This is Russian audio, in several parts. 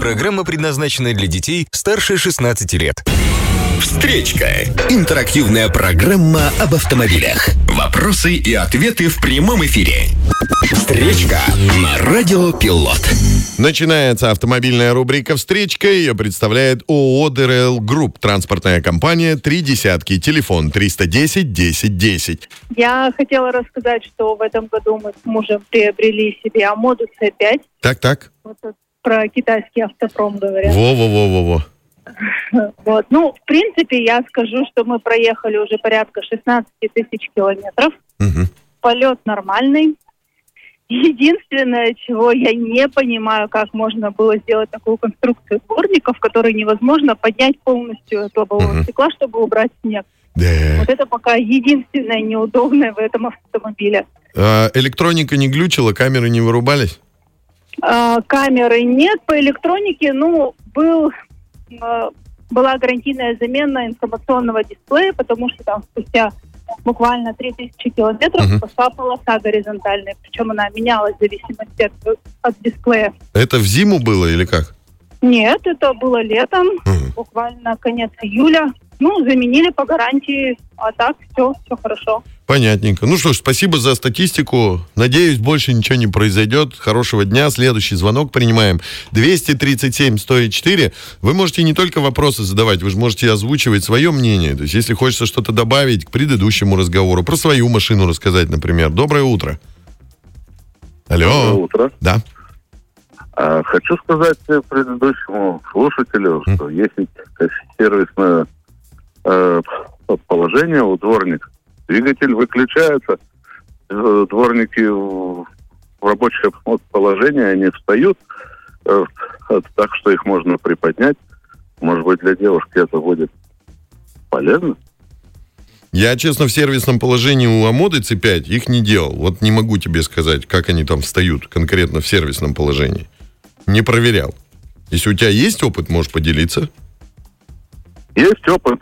Программа предназначена для детей старше 16 лет. Встречка. Интерактивная программа об автомобилях. Вопросы и ответы в прямом эфире. Встречка на Радио Пилот. Начинается автомобильная рубрика «Встречка». Ее представляет ООО «ДРЛ Групп». Транспортная компания «Три десятки». Телефон 310-10-10. Я хотела рассказать, что в этом году мы с мужем приобрели себе Амоду C5. Так. Вот про китайский автопром говорят. Во. Вот. Ну, в принципе, я скажу, что мы проехали уже порядка 16 тысяч километров. Угу. Полет нормальный. Единственное, чего я не понимаю, как можно было сделать такую конструкцию дворников, которую невозможно поднять полностью от лобового стекла, чтобы убрать снег. Да. Вот это пока единственное неудобное в этом автомобиле. Электроника не глючила, камеры не вырубались? Камеры нет. По электронике, была гарантийная замена информационного дисплея, потому что там спустя буквально 3000 километров пошла полоса горизонтальная. Причем она менялась в зависимости от дисплея. Это в зиму было или как? Нет, это было летом, буквально конец июля. Заменили по гарантии, а так все хорошо. Понятненько. Ну что ж, спасибо за статистику. Надеюсь, больше ничего не произойдет. Хорошего дня. Следующий звонок принимаем. 237-104. Вы можете не только вопросы задавать, вы же можете озвучивать свое мнение. То есть, если хочется что-то добавить к предыдущему разговору, про свою машину рассказать, например. Доброе утро. Алло. Доброе утро. Да. Хочу сказать предыдущему слушателю, что если сервисное положение у дворника, двигатель выключается, дворники в рабочее положение, они встают, так что их можно приподнять. Может быть, для девушки это будет полезно? Я, честно, в сервисном положении у Амоды C5 их не делал. Вот не могу тебе сказать, как они там встают конкретно в сервисном положении. Не проверял. Если у тебя есть опыт, можешь поделиться. Есть опыт.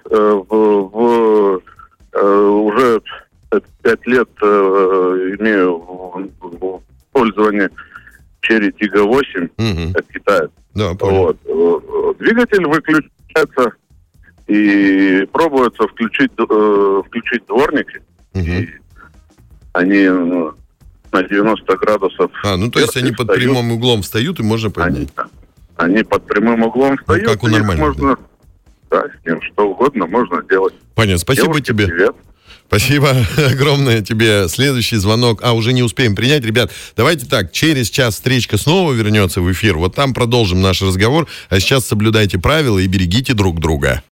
Уже 5 лет имею в пользовании Cherry Tiggo 8 от Китая. Да, понял. Вот. Двигатель выключается и пробуется включить дворники. И они на 90 градусов. То есть они под прямым углом встают и можно поднять. Они под прямым углом встают. Как у нормальных. Да, с ним что угодно можно делать. Понятно, спасибо тебе. Привет. Спасибо огромное тебе. Следующий звонок. Уже не успеем принять. Ребят, давайте так, через час встречка снова вернется в эфир. Вот там продолжим наш разговор. А сейчас соблюдайте правила и берегите друг друга.